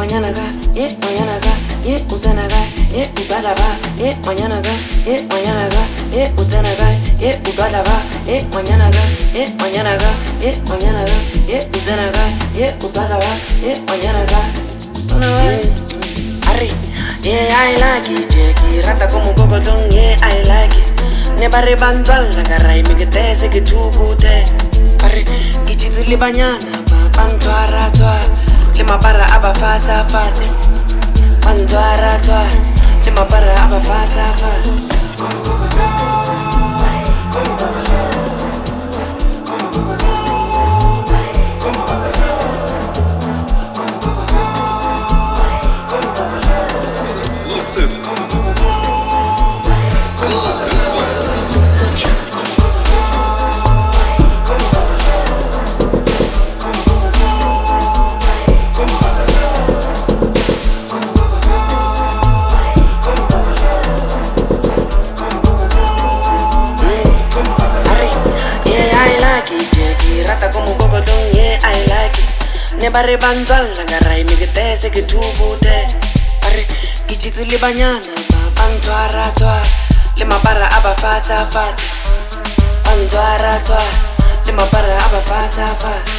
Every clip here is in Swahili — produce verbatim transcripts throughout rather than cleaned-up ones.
mañana ga, yeah, mañana ga, yeah, utana ga, yeah, ubala va, yeah, mañana ga, yeah, mañana ga, yeah, utana ga, yeah, ubala va, yeah, mañana ga, yeah, mañana ga, yeah, mañana ga, yeah, utana ga, yeah, ubala va, yeah, mañana ga. Arri, yeah, I like it, Jackie, rata como cocotón, yeah, I like it. Ne barre bantualla carai mi che te se che tu pute. Arri, chi ci zilli bagnana, bantuara tua, le ma barra aba fasa fase. Bantuara tua, le ma barra aba fasa fa. Como un cocotón, yeah, I like it. Ne barre bantualla carai mi che te se che tu pute. Arre, chi ci zilli bagnana, bantuara tua, le ma barra aba fasa fase. Bantuara tua, le ma barra aba fasa fa.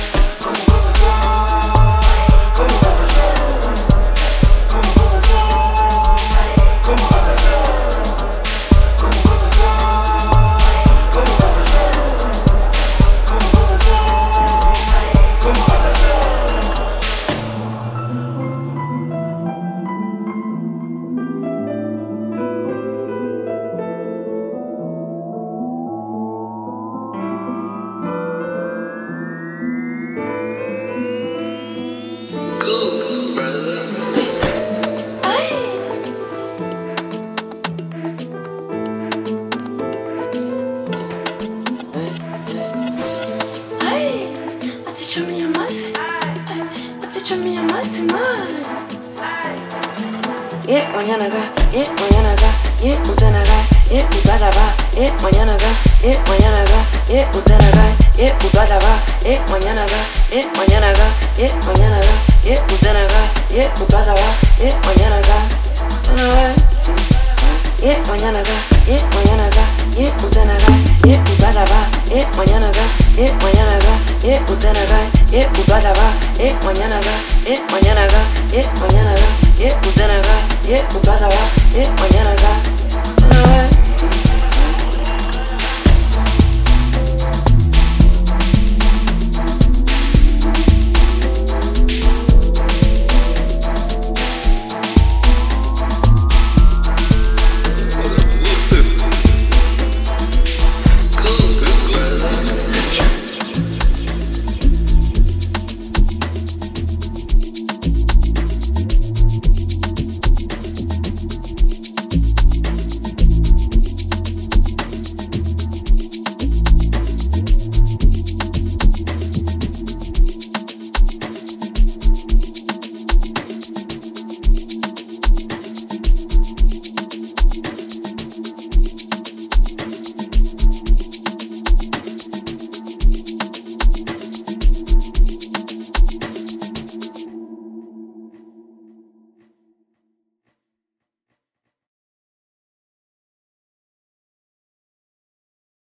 Yeah, mañana ga, yeah, mañana ga, yeah, utana ga, yeah, ubala va, yeah, mañana ga, yeah, mañana ga, yeah, utana ga, yeah, ubala va, yeah, mañana ga, yeah, mañana ga, yeah, mañana ga, yeah, utana ga, yeah, ubala va, yeah, mañana ga, yeah, mañana ga, yeah, mañana ga, yeah, utana ga, yeah, ubala va, yeah, mañana ga, yeah, mañana ga, yeah, utana ga, yeah, ubala va, yeah, mañana ga, yeah, mañana ga, yeah, mañana ga, yeah, utana ga, yeah, ubala va, yeah, mañana ga.